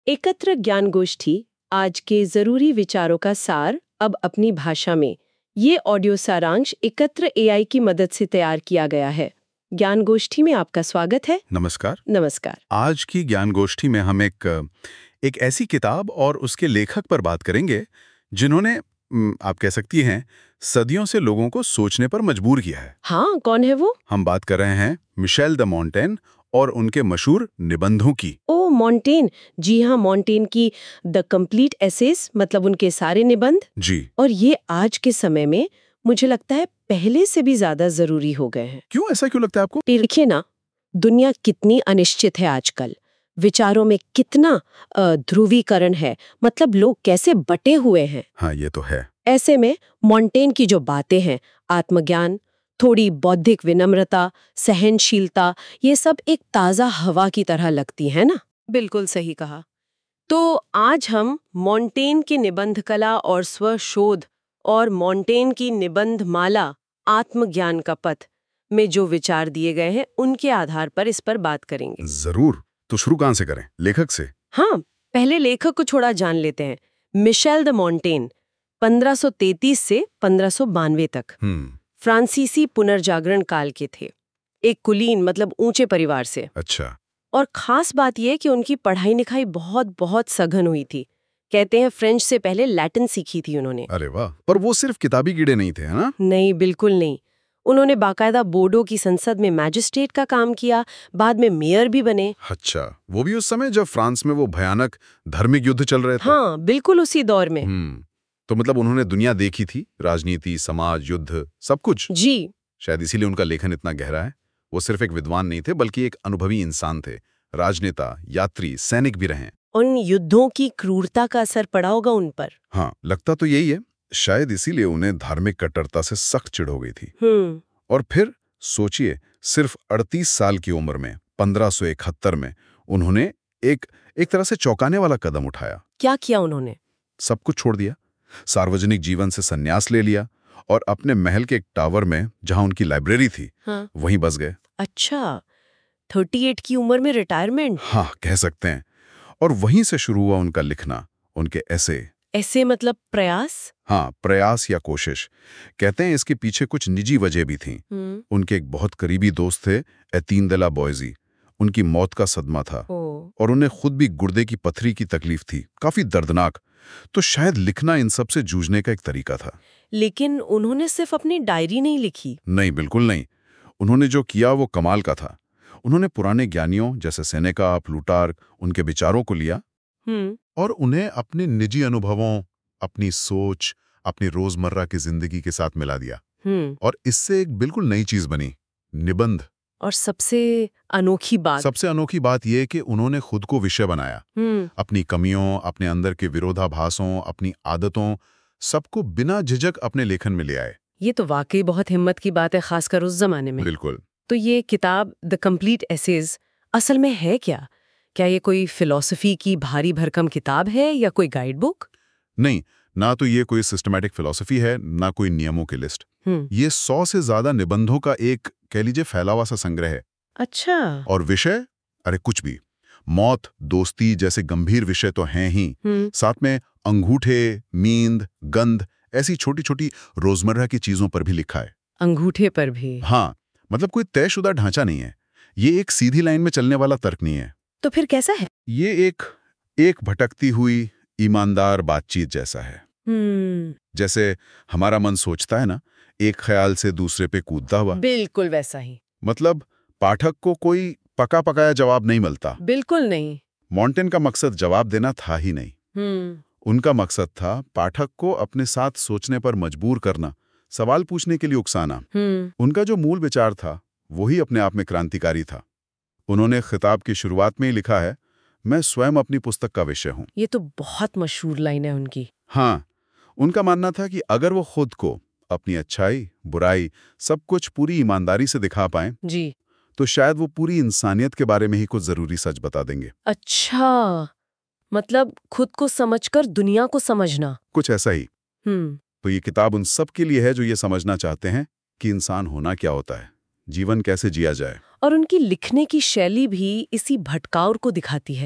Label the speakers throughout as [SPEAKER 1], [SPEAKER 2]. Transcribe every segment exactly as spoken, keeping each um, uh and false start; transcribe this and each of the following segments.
[SPEAKER 1] एकत्र ज्ञान गोष्ठी आज के जरूरी विचारों का सार अब अपनी भाषा में। ये ऑडियो सारांश एकत्र एआई की मदद से तैयार किया गया है। ज्ञान गोष्ठी में आपका स्वागत है।
[SPEAKER 2] नमस्कार।
[SPEAKER 1] नमस्कार।
[SPEAKER 2] आज की ज्ञान गोष्ठी में हम एक एक ऐसी किताब और उसके लेखक पर बात करेंगे जिन्होंने म, आप कह सकती हैं सदियों से लोगों को सोचने पर मजबूर किया है।
[SPEAKER 1] हाँ, कौन है वो?
[SPEAKER 2] हम बात कर रहे हैं मिशेल द मोंटेन और उनके मशहूर निबंधों की।
[SPEAKER 1] ओ मोंटेन, जी हाँ, मोंटेन की द कंप्लीट एसेज, मतलब उनके सारे निबंध।
[SPEAKER 2] जी।
[SPEAKER 1] और ये आज के समय में मुझे लगता है पहले से भी ज्यादा जरूरी हो गए हैं।
[SPEAKER 2] क्यों, ऐसा क्यों लगता है आपको?
[SPEAKER 1] देखिए ना, दुनिया कितनी अनिश्चित है आजकल, विचारों में कितना अ, ध्रुवीकरण है, मतलब लोग कैसे बटे हुए हैं।
[SPEAKER 2] हाँ, ये तो है।
[SPEAKER 1] ऐसे में मोंटेन की जो बातें हैं, आत्मज्ञान, थोड़ी बौद्धिक विनम्रता, सहनशीलता, ये सब एक ताजा हवा की तरह लगती है ना। बिल्कुल सही कहा। तो आज हम मोंटेन की निबंध कला और स्वशोध और मोंटेन की निबंध माला आत्मज्ञान का पथ में जो विचार दिए गए हैं उनके आधार पर इस पर बात करेंगे।
[SPEAKER 2] जरूर। तो शुरू कहां से करें? लेखक से?
[SPEAKER 1] हाँ, पहले लेखक को थोड़ा जान लेते हैं। मिशेल द मोंटेन पंद्रह सौ तैंतीस से पंद्रह सौ बानवे तक
[SPEAKER 2] हम्म।
[SPEAKER 1] फ्रांसीसी पुनर्जागरण काल के थे। एक कुलीन, मतलब ऊंचे परिवार से।
[SPEAKER 2] अच्छा।
[SPEAKER 1] और खास बात यह कि उनकी पढ़ाई लिखाई बहुत बहुत सघन हुई थी। कहते हैं फ्रेंच से पहले लैटिन सीखी थी उन्होंने।
[SPEAKER 2] अरे वाह! पर वो सिर्फ किताबी कीड़े नहीं थे, है ना?
[SPEAKER 1] नहीं, बिल्कुल नहीं। उन्होंने बाकायदा बोर्डो की संसद में मैजिस्ट्रेट का काम किया, बाद में मेयर भी बने।
[SPEAKER 2] अच्छा, वो भी उस समय जब फ्रांस में वो भयानक धार्मिक युद्ध चल रहे थे।
[SPEAKER 1] हाँ, बिल्कुल उसी दौर में।
[SPEAKER 2] हम्म। तो मतलब उन्होंने दुनिया देखी थी, राजनीति, समाज, युद्ध, सब कुछ।
[SPEAKER 1] जी।
[SPEAKER 2] शायद इसीलिए उनका लेखन इतना गहरा है। वो सिर्फ एक विद्वान नहीं थे, बल्कि एक अनुभवी इंसान थे। राजनेता, यात्री, सैनिक भी रहे।
[SPEAKER 1] उन युद्धों की क्रूरता का असर पड़ा होगा उन पर।
[SPEAKER 2] हाँ, लगता तो यही है। शायद इसीलिए उन्हें धार्मिक कट्टरता से सख्त चिढ़ हो गई थी।
[SPEAKER 1] हम्म।
[SPEAKER 2] और फिर सोचिए, सिर्फ अड़तीस साल की उम्र में पंद्रह सौ इकहत्तर में उन्होंने एक एक तरह से चौंकाने वाला कदम उठाया।
[SPEAKER 1] क्या किया उन्होंने? सब
[SPEAKER 2] कुछ छोड़ दिया, सार्वजनिक जीवन से संन्यास ले लिया और अपने महल के एक टावर में, जहां उनकी लाइब्रेरी थी,
[SPEAKER 1] हाँ।
[SPEAKER 2] वहीं बस गए।
[SPEAKER 1] अच्छा, अड़तीस की उम्र में रिटायरमेंट?
[SPEAKER 2] हाँ, कह सकते हैं। और वहीं से शुरू हुआ उनका लिखना, उनके ऐसे।
[SPEAKER 1] ऐसे मतलब प्रयास?
[SPEAKER 2] हाँ, प्रयास या कोशिश। कहते हैं इसके पीछे कुछ निजी वजह भी थी।
[SPEAKER 1] हम्म।
[SPEAKER 2] उनके एक बहुत करीबी दोस्त थे, एतीन दे ला बॉयजी। उनकी मौत का सदमा था और उन्हें खुद भी गुर्दे की पथरी की तकलीफ थी, काफी दर्दनाक। तो शायद लिखना इन सब से जूझने का एक तरीका था।
[SPEAKER 1] लेकिन उन्होंने सिर्फ अपनी डायरी नहीं लिखी।
[SPEAKER 2] नहीं, बिल्कुल नहीं। उन्होंने जो किया वो कमाल का था। उन्होंने पुराने ज्ञानियों जैसे सेनेका, प्लूटार्क, उनके विचारों को लिया
[SPEAKER 1] हम्म।
[SPEAKER 2] और उन्हें अपने निजी अनुभवों, अपनी सोच, अपनी रोजमर्रा की जिंदगी के साथ मिला दिया।
[SPEAKER 1] हम्म।
[SPEAKER 2] और इससे एक बिल्कुल नई चीज बनी, निबंध।
[SPEAKER 1] और सबसे अनोखी बात
[SPEAKER 2] सबसे अनोखी बात यह कि उन्होंने खुद को विषय बनाया।
[SPEAKER 1] हम्म।
[SPEAKER 2] अपनी कमियों, अपने अंदर के विरोधाभासों, अपनी आदतों, सबको बिना झिझक अपने लेखन में ले आए।
[SPEAKER 1] ये तो वाकई बहुत हिम्मत की बात है, खासकर उस जमाने में।
[SPEAKER 2] बिल्कुल।
[SPEAKER 1] तो ये किताब द कंप्लीट एसेज असल में है क्या? क्या ये कोई फिलॉसफी की भारी भरकम किताब है या कोई गाइड बुक?
[SPEAKER 2] नहीं, ना तो ये कोई सिस्टमैटिक फिलॉसफी है, ना कोई नियमों की लिस्ट।
[SPEAKER 1] हम्म।
[SPEAKER 2] ये सौ से ज्यादा निबंधों का एक, कह लीजिए, फैला हुआ सा संग्रह है।
[SPEAKER 1] अच्छा।
[SPEAKER 2] और विषय, अरे कुछ भी। मौत, दोस्ती जैसे गंभीर विषय तो हैं ही, साथ में अंगूठे, नींद, गंध, ऐसी छोटी छोटी रोजमर्रा की चीजों पर भी लिखा है।
[SPEAKER 1] अंगूठे पर भी?
[SPEAKER 2] हाँ, मतलब कोई तयशुदा ढांचा नहीं है। ये एक सीधी लाइन में चलने वाला तर्क नहीं है।
[SPEAKER 1] तो फिर कैसा है?
[SPEAKER 2] ये एक एक भटकती हुई ईमानदार बातचीत जैसा है।
[SPEAKER 1] हम्म।
[SPEAKER 2] जैसे हमारा मन सोचता है ना, एक ख्याल से दूसरे पे कूदता हुआ।
[SPEAKER 1] बिल्कुल वैसा ही।
[SPEAKER 2] मतलब पाठक को कोई पका पकाया जवाब नहीं मिलता।
[SPEAKER 1] बिल्कुल नहीं।
[SPEAKER 2] मोंटेन का मकसद जवाब देना था ही नहीं।
[SPEAKER 1] हम्म।
[SPEAKER 2] उनका मकसद था पाठक को अपने साथ सोचने पर मजबूर करना, सवाल पूछने के लिए उकसाना।
[SPEAKER 1] हम्म।
[SPEAKER 2] उनका जो मूल विचार था वही अपने आप में क्रांतिकारी था। उन्होंने खिताब की शुरुआत में ही लिखा है, मैं स्वयं अपनी पुस्तक का विषय हूं।
[SPEAKER 1] ये तो बहुत मशहूर लाइन है उनकी।
[SPEAKER 2] हाँ, उनका मानना था कि अगर वो खुद को, अपनी अच्छाई, बुराई, सब कुछ पूरी ईमानदारी से दिखा पाएं,
[SPEAKER 1] जी,
[SPEAKER 2] तो शायद वो पूरी इंसानियत के बारे में ही कुछ जरूरी सच बता देंगे।
[SPEAKER 1] अच्छा, मतलब खुद को समझकर दुनिया को समझना।
[SPEAKER 2] कुछ ऐसा ही।
[SPEAKER 1] हम्म।
[SPEAKER 2] तो ये किताब उन सब के लिए है जो ये समझना चाहते हैं कि इंसान होना क्या होता है, जीवन कैसे जिया जाए।
[SPEAKER 1] और उनकी लिखने की शैली भी इसी भटकाव को दिखाती है।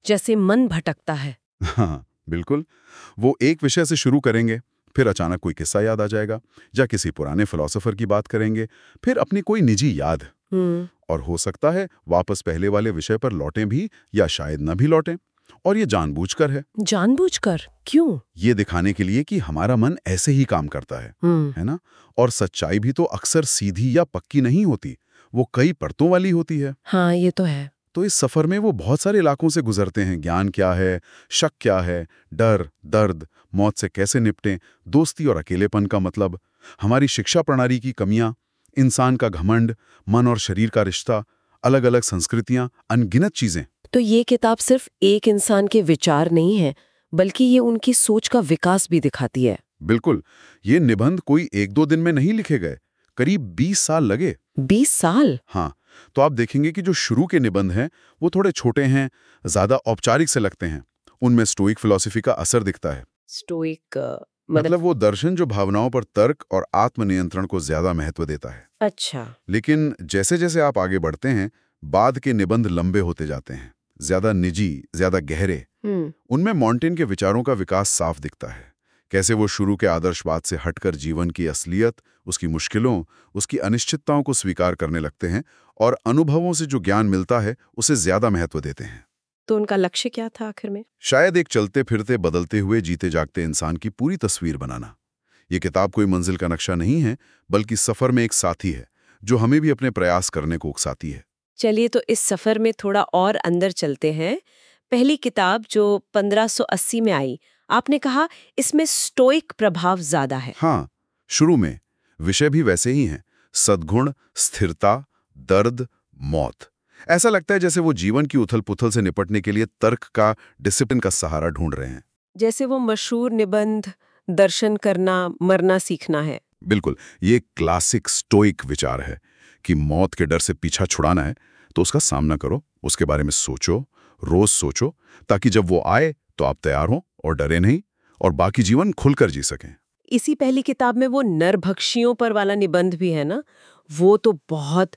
[SPEAKER 1] जैसे मन भटकता है।
[SPEAKER 2] हाँ बिल्कुल। वो एक विषय से शुरू करेंगे, फिर अचानक कोई किस्सा याद आ जाएगा, या किसी पुराने फिलोसोफर की बात करेंगे, फिर अपनी कोई निजी याद,
[SPEAKER 1] हम्म
[SPEAKER 2] और हो सकता है वापस पहले वाले विषय पर लौटें भी या शायद न भी लौटें। और ये जानबूझकर है।
[SPEAKER 1] जानबूझकर? क्यों?
[SPEAKER 2] ये दिखाने के लिए कि हमारा मन ऐसे ही काम करता है,
[SPEAKER 1] हम्म
[SPEAKER 2] है ना? और सच्चाई भी तो अक्सर सीधी या पक्की नहीं होती, वो कई परतों वाली होती है।
[SPEAKER 1] हाँ ये तो है।
[SPEAKER 2] तो इस सफर में वो बहुत सारे इलाकों से गुजरते हैं। ज्ञान क्या है, शक क्या है, डर, दर्द, मौत से कैसे निपटें, दोस्ती और अकेलेपन का मतलब, हमारी शिक्षा प्रणाली की कमियां, इंसान का घमंड, मन और शरीर का रिश्ता, अलग अलग संस्कृतियां, अनगिनत चीजें।
[SPEAKER 1] तो ये किताब सिर्फ एक इंसान के विचार नहीं है, बल्कि ये उनकी सोच का विकास भी दिखाती है।
[SPEAKER 2] बिल्कुल। ये निबंध कोई एक दो दिन में नहीं लिखे गए, करीब बीस साल लगे।
[SPEAKER 1] बीस साल?
[SPEAKER 2] हाँ, तो आप देखेंगे कि जो शुरू के निबंध हैं वो थोड़े छोटे हैं, ज्यादा औपचारिक से लगते हैं। उनमें स्टोइक फिलॉसफी का असर दिखता है।
[SPEAKER 1] स्टोइक मतलब?
[SPEAKER 2] मतलब वो दर्शन जो भावनाओं पर तर्क और आत्मनियंत्रण को ज्यादा महत्व देता है।
[SPEAKER 1] अच्छा।
[SPEAKER 2] लेकिन जैसे जैसे आप आगे बढ़ते हैं, बाद के निबंध लंबे होते जाते हैं, ज्यादा निजी, ज्यादा गहरे।
[SPEAKER 1] हम्म
[SPEAKER 2] उनमें मॉन्टेन के विचारों का विकास साफ दिखता है। कैसे वो शुरू के आदर्शवाद से हटकर जीवन की असलियत, उसकी मुश्किलों, उसकी अनिश्चितताओं को स्वीकार करने लगते हैं, और अनुभवों से जो ज्ञान मिलता है उसे ज्यादा महत्व देते हैं।
[SPEAKER 1] तो उनका लक्ष्य क्या था आखिर में?
[SPEAKER 2] शायद एक चलते फिरते, बदलते हुए, जीते जागते इंसान की पूरी तस्वीर बनाना। ये किताब कोई मंजिल का नक्शा नहीं है, बल्कि सफर में एक साथी है जो हमें भी अपने प्रयास करने को उकसाती है।
[SPEAKER 1] चलिए तो इस सफर में थोड़ा और अंदर चलते हैं। पहली किताब जो पंद्रह सौ अस्सी में आई, आपने कहा इसमें स्टोइक प्रभाव ज्यादा है।
[SPEAKER 2] हाँ, शुरू में विषय भी वैसे ही हैं, सद्गुण, स्थिरता, दर्द, मौत। ऐसा लगता है जैसे वो जीवन की उथल-पुथल से निपटने के लिए तर्क का, डिसिप्लिन का सहारा ढूंढ रहे हैं।
[SPEAKER 1] जैसे वो मशहूर निबंध दर्शन करना मरना सीखना है।
[SPEAKER 2] बिल्कुल, ये क्लासिक स्टोइक विचार है कि मौत के डर से पीछा छुड़ाना है तो उसका सामना करो, उसके बारे में सोचो, रोज सोचो, ताकि जब वो आए तो आप तैयार हो और डरे नहीं, और बाकी जीवन खुलकर जी सकें।
[SPEAKER 1] इसी पहली किताब में वो नरभक्षियों पर वाला निबंध भी है ना, वो तो बहुत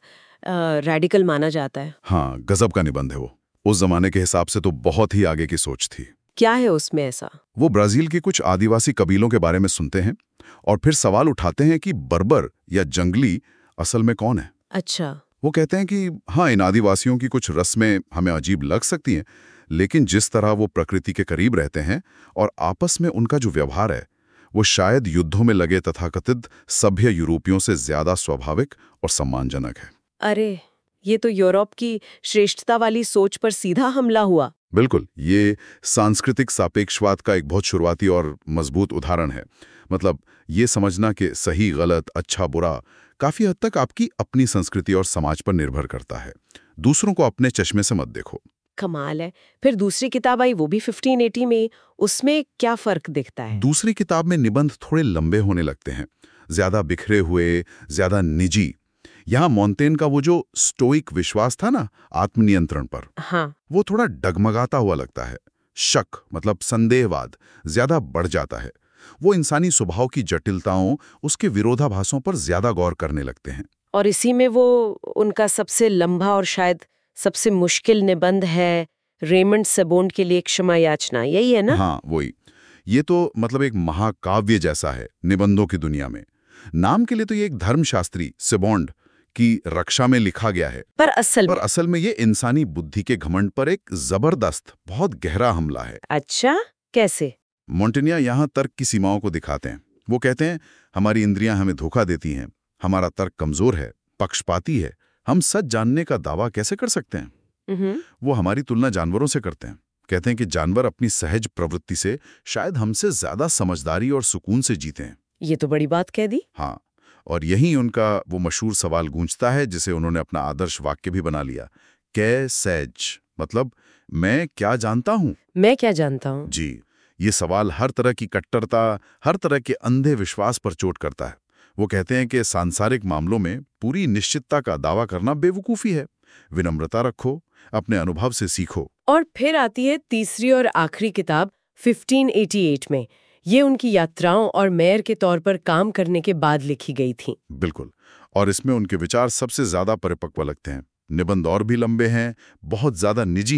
[SPEAKER 1] रेडिकल माना जाता है।
[SPEAKER 2] हाँ, गजब का निबंध है वो। उस जमाने के हिसाब से तो बहुत ही आगे की सोच थी।
[SPEAKER 1] क्या है उसमें ऐसा?
[SPEAKER 2] वो ब्राजील के कुछ आदिवासी कबीलों के बारे में सुनते हैं और फिर सवाल उठाते हैं कि बर्बर या जंगली असल में कौन है।
[SPEAKER 1] अच्छा।
[SPEAKER 2] वो कहते हैं कि हाँ, इन आदिवासियों की कुछ रस्में हमें अजीब लग सकती हैं, लेकिन जिस तरह वो प्रकृति के करीब रहते हैं और आपस में उनका जो व्यवहार है, वो शायद युद्धों में लगे तथाकथित सभ्य यूरोपियों से ज्यादा स्वाभाविक और सम्मानजनक है।
[SPEAKER 1] अरे, ये तो यूरोप की श्रेष्ठता वाली सोच पर सीधा हमला हुआ।
[SPEAKER 2] बिल्कुल, ये सांस्कृतिक सापेक्षवाद का एक बहुत शुरुआती और मजबूत उदाहरण है। मतलब ये समझना कि सही गलत, अच्छा बुरा काफी हद तक आपकी अपनी संस्कृति और समाज पर निर्भर करता है। दूसरों को अपने चश्मे से मत देखो।
[SPEAKER 1] कमाल है। फिर दूसरी किताब आई, वो भी पंद्रह सौ अस्सी में, उसमें क्या फर्क दिखता है?
[SPEAKER 2] दूसरी किताब में निबंध थोड़े लंबे होने लगते हैं, ज्यादा बिखरे हुए, ज्यादा निजी। यहाँ मॉन्टेन का वो जो स्टोइक विश्वास था ना आत्मनियंत्रण पर,
[SPEAKER 1] हाँ,
[SPEAKER 2] वो थोड़ा डगमगाता हुआ लगता है। शक मतलब संदेहवाद ज्यादा बढ़ जाता है। वो इंसानी स्वभाव की जटिलताओं, उसके विरोधाभासों पर ज्यादा गौर करने लगते हैं।
[SPEAKER 1] और इसी में वो उनका सबसे लंबा और शायद सबसे मुश्किल निबंध है, रेमंड सेबोन के लिए क्षमा याचना, यही है ना?
[SPEAKER 2] हाँ, वही। ये तो मतलब एक महाकाव्य जैसा है निबंधों की दुनिया में। नाम के लिए तो ये एक धर्मशास्त्री सेबोन्ड की रक्षा में लिखा गया है,
[SPEAKER 1] पर असल
[SPEAKER 2] पर
[SPEAKER 1] में?
[SPEAKER 2] असल में ये इंसानी बुद्धि के घमंड पर एक जबरदस्त, बहुत गहरा हमला है।
[SPEAKER 1] अच्छा, कैसे?
[SPEAKER 2] मोंटेनिया यहाँ तर्क की सीमाओं को दिखाते हैं। वो कहते हैं हमारी इंद्रियां हमें धोखा देती हैं, हमारा तर्क कमजोर है, पक्षपाती है, हम सच जानने का दावा कैसे कर सकते हैं।
[SPEAKER 1] हम्म
[SPEAKER 2] वो हमारी तुलना जानवरों से करते हैं। कहते हैं कि जानवर अपनी सहज प्रवृत्ति से शायद हमसे ज्यादा समझदारी और सुकून से जीते हैं।
[SPEAKER 1] ये तो बड़ी बात कह दी।
[SPEAKER 2] हाँ, और यही उनका वो मशहूर सवाल गूंजता है जिसे उन्होंने अपना आदर्श वाक्य भी बना लिया, कै सैज, मतलब मैं क्या जानता हूँ।
[SPEAKER 1] मैं क्या जानता हूँ?
[SPEAKER 2] जी, ये सवाल हर तरह की कट्टरता, हर तरह के अंधे विश्वास पर चोट करता है। वो कहते हैं कि सांसारिक मामलों में पूरी निश्चितता का दावा करना बेवकूफ़ी है। विनम्रता रखो, अपने अनुभव से सीखो।
[SPEAKER 1] और फिर आती है तीसरी और आखिरी किताब पंद्रह सौ अट्ठासी में। ये उनकी यात्राओं और मेयर के तौर पर काम करने के बाद लिखी गई थी।
[SPEAKER 2] बिल्कुल, और इसमें उनके विचार सबसे ज्यादा परिपक्व लगते हैं। निबंध और भी लंबे हैं, बहुत ज्यादा निजी हैं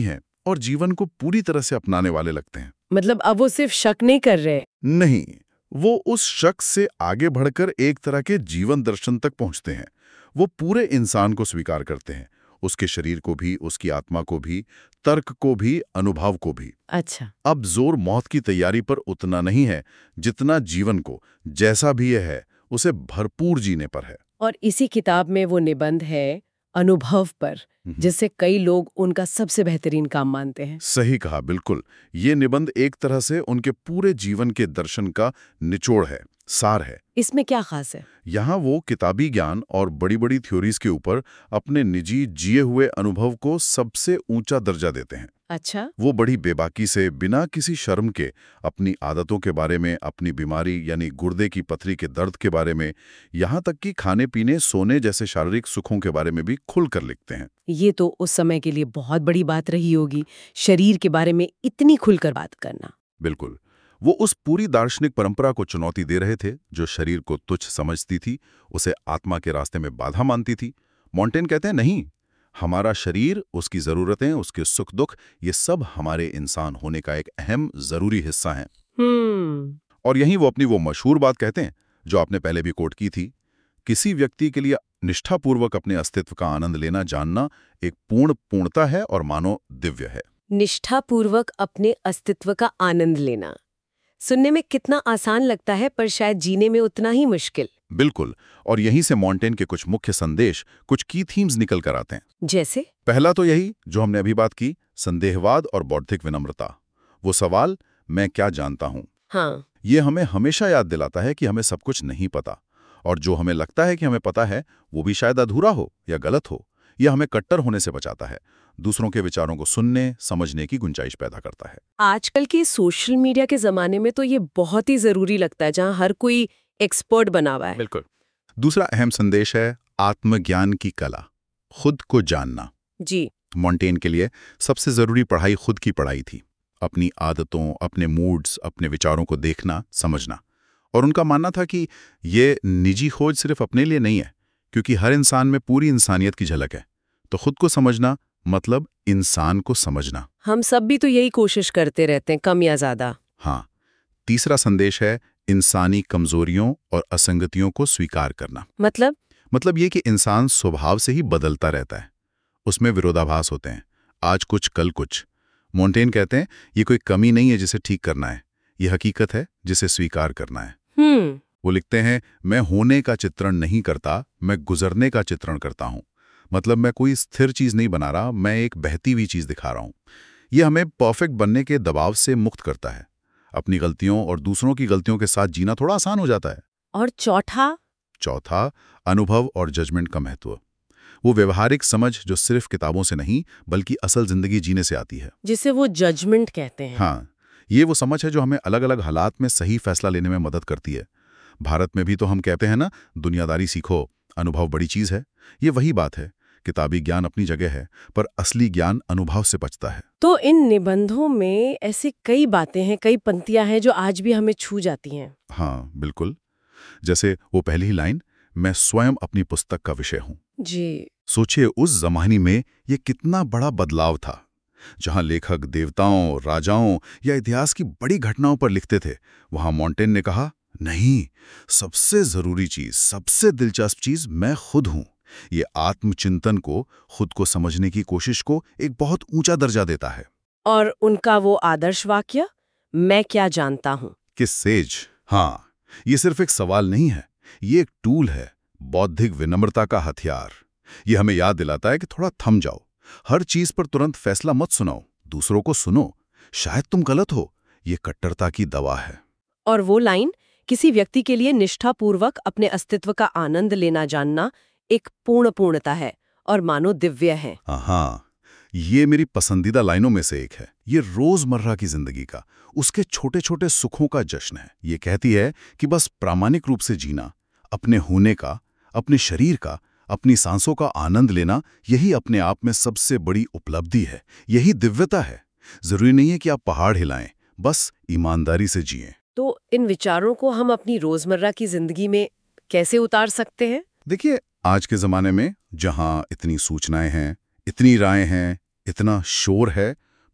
[SPEAKER 2] और जीवन को पूरी तरह से अपनाने वाले लगते हैं।
[SPEAKER 1] मतलब अब वो सिर्फ शक नहीं कर रहे।
[SPEAKER 2] नहीं, वो उस शक से आगे बढ़कर एक तरह के जीवन दर्शन तक पहुंचते हैं। वो पूरे इंसान को स्वीकार करते हैं, उसके शरीर को भी, उसकी आत्मा को भी, तर्क को भी, अनुभव को भी।
[SPEAKER 1] अच्छा।
[SPEAKER 2] अब जोर मौत की तैयारी पर उतना नहीं है जितना जीवन को, जैसा भी यह है, उसे भरपूर जीने पर है।
[SPEAKER 1] और इसी किताब में वो निबंध है अनुभव पर, जिससे कई लोग उनका सबसे बेहतरीन काम मानते हैं।
[SPEAKER 2] सही कहा, बिल्कुल। ये निबंध एक तरह से उनके पूरे जीवन के दर्शन का निचोड़ है, सार है।
[SPEAKER 1] इसमें क्या खास है?
[SPEAKER 2] यहाँ वो किताबी ज्ञान और बड़ी बड़ी थ्योरीज के ऊपर अपने निजी जिए हुए अनुभव को सबसे ऊंचा दर्जा देते हैं।
[SPEAKER 1] अच्छा।
[SPEAKER 2] वो बड़ी बेबाकी से, बिना किसी शर्म के, अपनी आदतों के बारे में, अपनी बीमारी यानी गुर्दे की पथरी के दर्द के बारे में, यहाँ तक कि खाने पीने, सोने जैसे शारीरिक सुखों के बारे में भी खुलकर लिखते हैं।
[SPEAKER 1] ये तो उस समय के लिए बहुत बड़ी बात रही होगी, शरीर के बारे में इतनी खुलकर बात करना।
[SPEAKER 2] बिल्कुल। वो उस पूरी दार्शनिक परंपरा को चुनौती दे रहे थे जो शरीर को तुच्छ समझती थी, उसे आत्मा के रास्ते में बाधा मानती थी। मॉन्टेन कहते हैं, नहीं, हमारा शरीर, उसकी जरूरतें, उसके सुख दुख, ये सब हमारे इंसान होने का एक अहम जरूरी हिस्सा हैं।
[SPEAKER 1] हम्म।
[SPEAKER 2] और यहीं वो अपनी वो मशहूर बात कहते हैं जो आपने पहले भी कोट की थी, किसी व्यक्ति के लिए निष्ठापूर्वक अपने अस्तित्व का आनंद लेना जानना एक पूर्ण पूर्णता है और मानो दिव्य है।
[SPEAKER 1] निष्ठापूर्वक अपने अस्तित्व का आनंद लेना सुनने में कितना आसान लगता है, पर शायद जीने में उतना ही मुश्किल।
[SPEAKER 2] बिल्कुल। और यहीं से मॉन्टेन के कुछ मुख्य संदेश, कुछ की थीम्स निकल कर आते हैं।
[SPEAKER 1] जैसे?
[SPEAKER 2] पहला तो यही जो हमने अभी बात की, संदेहवाद और बौद्धिक विनम्रता। वो सवाल, मैं क्या जानता हूं?
[SPEAKER 1] हाँ।
[SPEAKER 2] ये हमें हमेशा याद दिलाता है कि हमें सब कुछ नहीं पता, और जो हमें लगता है कि हमें पता है वो भी शायद अधूरा हो या गलत हो। यह हमें कट्टर होने से बचाता है, दूसरों के विचारों को सुनने समझने की गुंजाइश पैदा करता है।
[SPEAKER 1] आजकल के सोशल मीडिया के जमाने में तो ये बहुत ही जरूरी लगता है, जहां हर कोई एक्सपर्ट बना हुआ है।
[SPEAKER 2] बिल्कुल। दूसरा अहम संदेश है आत्मज्ञान की कला, खुद को जानना।
[SPEAKER 1] जी।
[SPEAKER 2] मॉन्टेन के लिए सबसे जरूरी पढ़ाई खुद की पढ़ाई थी, अपनी आदतों, अपने मूड्स, अपने विचारों को देखना, समझना। और उनका मानना था कि ये निजी खोज सिर्फ अपने लिए नहीं है, क्योंकि हर इंसान में पूरी इंसानियत की झलक है। तो खुद को समझना मतलब इंसान को समझना।
[SPEAKER 1] हम सब भी तो यही कोशिश करते रहते हैं, कम या ज्यादा।
[SPEAKER 2] हाँ। तीसरा संदेश है इंसानी कमजोरियों और असंगतियों को स्वीकार करना।
[SPEAKER 1] मतलब?
[SPEAKER 2] मतलब ये कि इंसान स्वभाव से ही बदलता रहता है, उसमें विरोधाभास होते हैं, आज कुछ कल कुछ। मॉन्टेन कहते हैं ये कोई कमी नहीं है जिसे ठीक करना है, ये हकीकत है जिसे स्वीकार करना है।
[SPEAKER 1] हम्म।
[SPEAKER 2] वो लिखते हैं, मैं होने का चित्रण नहीं करता, मैं गुजरने का चित्रण करता हूं। मतलब मैं कोई स्थिर चीज नहीं बना रहा, मैं एक बहती हुई चीज दिखा रहा हूं। ये हमें परफेक्ट बनने के दबाव से मुक्त करता है। अपनी गलतियों और दूसरों की गलतियों के साथ जीना थोड़ा आसान हो जाता है।
[SPEAKER 1] और चौथा?
[SPEAKER 2] चौथा, अनुभव और जजमेंट का महत्व। वो व्यवहारिक समझ जो सिर्फ किताबों से नहीं बल्कि असल जिंदगी जीने से आती है,
[SPEAKER 1] जिसे वो जजमेंट कहते हैं।
[SPEAKER 2] हाँ, ये वो समझ है जो हमें अलग अलग हालात में सही फैसला लेने में मदद करती है। भारत में भी तो हम कहते हैं ना, दुनियादारी सीखो, अनुभव बड़ी चीज है। ये वही बात है, किताबी ज्ञान अपनी जगह है, पर असली ज्ञान अनुभव से बचता है।
[SPEAKER 1] तो इन निबंधों में ऐसी कई बातें हैं, कई पंक्तियां हैं जो आज भी हमें छू जाती हैं।
[SPEAKER 2] हाँ, बिल्कुल। जैसे वो पहली ही लाइन, मैं स्वयं अपनी पुस्तक का विषय हूं।
[SPEAKER 1] जी।
[SPEAKER 2] सोचिए उस जमाने में ये कितना बड़ा बदलाव था, जहां लेखक देवताओं, राजाओं या इतिहास की बड़ी घटनाओं पर लिखते थे। वहां मॉन्टेन ने कहा, नहीं, सबसे जरूरी चीज, सबसे दिलचस्प चीज मैं खुद हूं। ये आत्मचिंतन को, खुद को समझने की कोशिश को एक बहुत ऊंचा दर्जा देता है।
[SPEAKER 1] और उनका वो आदर्श वाक्य, मैं क्या जानता हूं,
[SPEAKER 2] किस सेज। हाँ, ये सिर्फ एक सवाल नहीं है, ये एक टूल है, बौद्धिक विनम्रता का हथियार। ये हमें याद दिलाता है कि थोड़ा थम जाओ, हर चीज पर तुरंत फैसला मत सुनाओ, दूसरों को सुनो, शायद तुम गलत हो। ये कट्टरता की दवा है।
[SPEAKER 1] और वो लाइन, किसी व्यक्ति के लिए निष्ठापूर्वक अपने अस्तित्व का आनंद लेना जानना एक पूर्ण पूर्णता है और मानो दिव्य है।
[SPEAKER 2] हाँ, ये मेरी पसंदीदा लाइनों में से एक है। ये रोजमर्रा की जिंदगी का, उसके छोटे छोटे सुखों का जश्न है। ये कहती है कि बस प्रामाणिक रूप से जीना, अपने होने का, अपने शरीर का, अपनी सांसों का आनंद लेना, यही अपने आप में सबसे बड़ी उपलब्धि है, यही दिव्यता है। जरूरी नहीं है कि आप पहाड़ हिलाएं, बस ईमानदारी से जिएं।
[SPEAKER 1] तो इन विचारों को हम अपनी रोजमर्रा की जिंदगी में कैसे उतार सकते हैं?
[SPEAKER 2] देखिए, आज के जमाने में जहां इतनी सूचनाएं हैं, इतनी रायें हैं, इतना शोर है,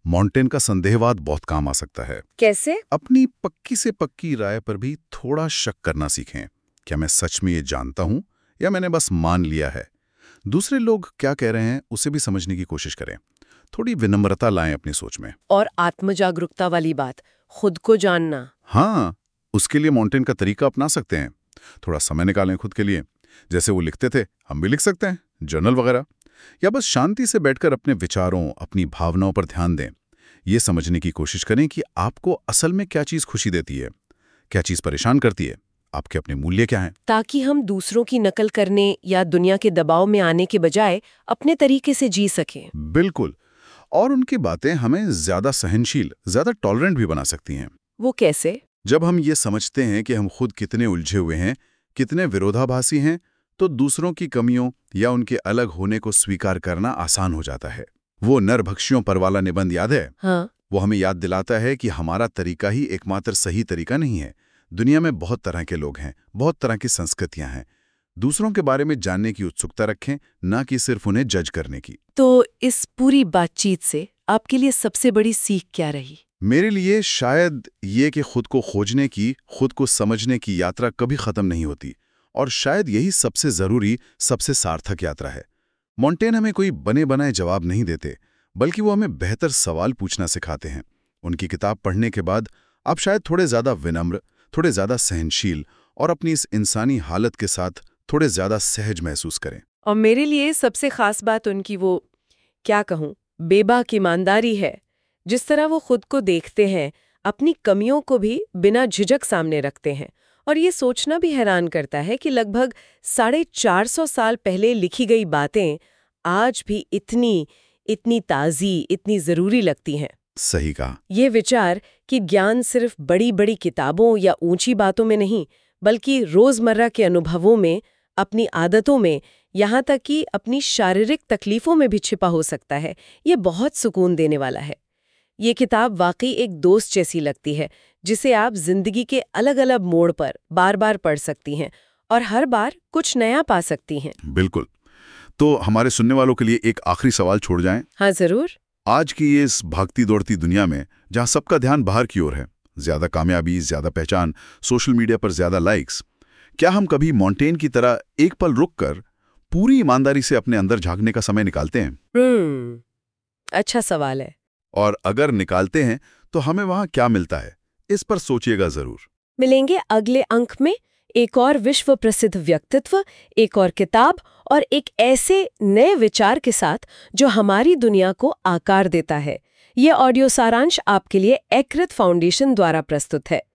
[SPEAKER 2] मॉन्टेन का संदेहवाद बहुत काम आ सकता है।
[SPEAKER 1] कैसे?
[SPEAKER 2] अपनी पक्की से पक्की राय पर भी थोड़ा शक करना सीखें। क्या मैं सच में ये जानता हूं या मैंने बस मान लिया है? दूसरे लोग क्या कह रहे हैं उसे भी समझने की कोशिश करें। थोड़ी विनम्रता लाएं अपनी सोच में।
[SPEAKER 1] और आत्मजागरूकता वाली बात, खुद को जानना।
[SPEAKER 2] हाँ, उसके लिए मॉन्टेन का तरीका अपना सकते हैं। थोड़ा समय निकालें खुद के लिए, जैसे वो लिखते थे हम भी लिख सकते हैं, जर्नल वगैरह। या बस शांति से बैठकर अपने विचारों, अपनी भावनाओं पर ध्यान दें। ये समझने की कोशिश करें कि आपको असल में क्या चीज़ खुशी देती है, क्या चीज़ परेशान करती है, आपके अपने मूल्य क्या हैं।
[SPEAKER 1] ताकि हम दूसरों की नकल करने या दुनिया के दबाव में आने के बजाय अपने तरीके से जी सकें।
[SPEAKER 2] बिल्कुल। और उनकी बातें हमें ज्यादा सहनशील, ज्यादा टॉलरेंट भी बना सकती हैं।
[SPEAKER 1] वो कैसे?
[SPEAKER 2] जब हम ये समझते हैं कि हम खुद कितने उलझे हुए हैं, कितने विरोधाभासी हैं, तो दूसरों की कमियों या उनके अलग होने को स्वीकार करना आसान हो जाता है। वो नरभक्षियों पर वाला निबंध याद है?
[SPEAKER 1] हाँ।
[SPEAKER 2] वो हमें याद दिलाता है कि हमारा तरीका ही एकमात्र सही तरीका नहीं है। दुनिया में बहुत तरह के लोग हैं, बहुत तरह की संस्कृतियां हैं। दूसरों के बारे में जानने की उत्सुकता रखें, ना कि सिर्फ उन्हें जज करने की।
[SPEAKER 1] तो इस पूरी बातचीत से आपके लिए सबसे बड़ी सीख क्या रही?
[SPEAKER 2] मेरे लिए शायद ये कि खुद को खोजने की, खुद को समझने की यात्रा कभी खत्म नहीं होती, और शायद यही सबसे जरूरी, सबसे सार्थक यात्रा है। मॉन्टेन हमें कोई बने बनाए जवाब नहीं देते, बल्कि वो हमें बेहतर सवाल पूछना सिखाते हैं। उनकी किताब पढ़ने के बाद आप शायद थोड़े ज्यादा विनम्र, थोड़े ज्यादा सहनशील और अपनी इस इंसानी हालत के साथ थोड़े ज्यादा सहज महसूस करें।
[SPEAKER 1] और मेरे लिए सबसे खास बात उनकी वो, क्या कहूँ, बेबाक ईमानदारी है। जिस तरह वो खुद को देखते हैं, अपनी कमियों को भी बिना झिझक सामने रखते हैं। और ये सोचना भी हैरान करता है कि लगभग साढ़े चार सौ साल पहले लिखी गई बातें आज भी इतनी इतनी ताज़ी, इतनी ज़रूरी लगती हैं।
[SPEAKER 2] सही कहा।
[SPEAKER 1] ये विचार कि ज्ञान सिर्फ बड़ी बड़ी किताबों या ऊंची बातों में नहीं, बल्कि रोज़मर्रा के अनुभवों में, अपनी आदतों में, यहाँ तक कि अपनी शारीरिक तकलीफ़ों में भी छिपा हो सकता है, ये बहुत सुकून देने वाला है। ये किताब वाकई एक दोस्त जैसी लगती है, जिसे आप जिंदगी के अलग अलग मोड़ पर बार बार पढ़ सकती हैं और हर बार कुछ नया पा सकती हैं।
[SPEAKER 2] बिल्कुल। तो हमारे सुनने वालों के लिए एक आखिरी सवाल छोड़ जाएं।
[SPEAKER 1] हाँ जरूर।
[SPEAKER 2] आज की ये इस भागती दौड़ती दुनिया में, जहां सबका ध्यान बाहर की ओर है, ज्यादा कामयाबी, ज्यादा पहचान, सोशल मीडिया पर ज्यादा लाइक्स, क्या हम कभी मॉन्टेन की तरह एक पल रुककर पूरी ईमानदारी से अपने अंदर झांकने का समय निकालते हैं?
[SPEAKER 1] हम्म, अच्छा सवाल है।
[SPEAKER 2] और अगर निकालते हैं तो हमें वहां क्या मिलता है, इस पर सोचिएगा जरूर।
[SPEAKER 1] मिलेंगे अगले अंक में एक और विश्व प्रसिद्ध व्यक्तित्व, एक और किताब और एक ऐसे नए विचार के साथ जो हमारी दुनिया को आकार देता है। ये ऑडियो सारांश आपके लिए एकृत फाउंडेशन द्वारा प्रस्तुत है।